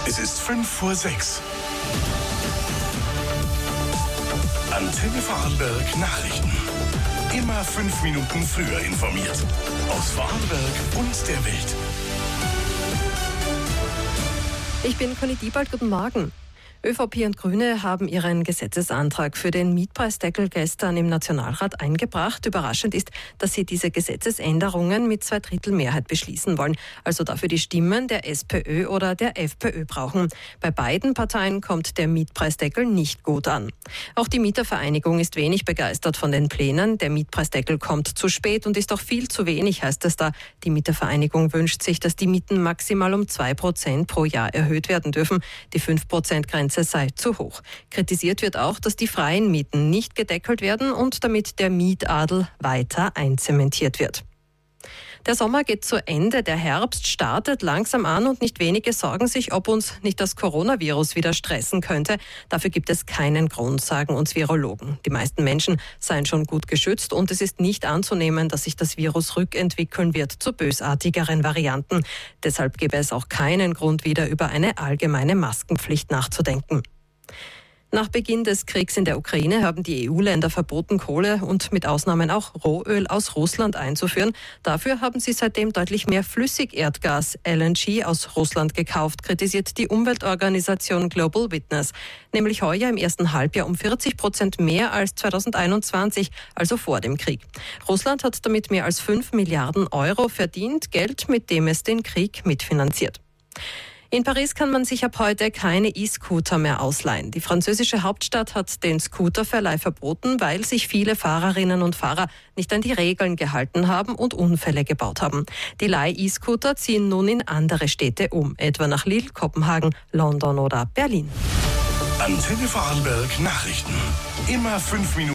Es ist 5:06 Antenne Vorarlberg Nachrichten. Immer 5 Minuten früher informiert. Aus Vorarlberg und der Welt. Ich bin Conny Diebald, guten Morgen. ÖVP und Grüne haben ihren Gesetzesantrag für den Mietpreisdeckel gestern im Nationalrat eingebracht. Überraschend ist, dass sie diese Gesetzesänderungen mit 2/3 Mehrheit beschließen wollen, also dafür die Stimmen der SPÖ oder der FPÖ brauchen. Bei beiden Parteien kommt der Mietpreisdeckel nicht gut an. Auch die Mietervereinigung ist wenig begeistert von den Plänen. Der Mietpreisdeckel kommt zu spät und ist auch viel zu wenig, heißt es da. Die Mietervereinigung wünscht sich, dass die Mieten maximal um 2% pro Jahr erhöht werden dürfen. Die 5%-Grenze sei zu hoch. Kritisiert wird auch, dass die freien Mieten nicht gedeckelt werden und damit der Mietadel weiter einzementiert wird. Der Sommer geht zu Ende, der Herbst startet langsam an und nicht wenige sorgen sich, ob uns nicht das Coronavirus wieder stressen könnte. Dafür gibt es keinen Grund, sagen uns Virologen. Die meisten Menschen seien schon gut geschützt und es ist nicht anzunehmen, dass sich das Virus rückentwickeln wird zu bösartigeren Varianten. Deshalb gäbe es auch keinen Grund, wieder über eine allgemeine Maskenpflicht nachzudenken. Nach Beginn des Kriegs in der Ukraine haben die EU-Länder verboten, Kohle und mit Ausnahmen auch Rohöl aus Russland einzuführen. Dafür haben sie seitdem deutlich mehr Flüssigerdgas, LNG, aus Russland gekauft, kritisiert die Umweltorganisation Global Witness. Nämlich heuer im ersten Halbjahr um 40% mehr als 2021, also vor dem Krieg. Russland hat damit mehr als 5 Milliarden Euro verdient, Geld, mit dem es den Krieg mitfinanziert. In Paris kann man sich ab heute keine E-Scooter mehr ausleihen. Die französische Hauptstadt hat den Scooterverleih verboten, weil sich viele Fahrerinnen und Fahrer nicht an die Regeln gehalten haben und Unfälle gebaut haben. Die Leih-E-Scooter ziehen nun in andere Städte um, etwa nach Lille, Kopenhagen, London oder Berlin. Antenne Vorarlberg Nachrichten. Immer 5 Minuten.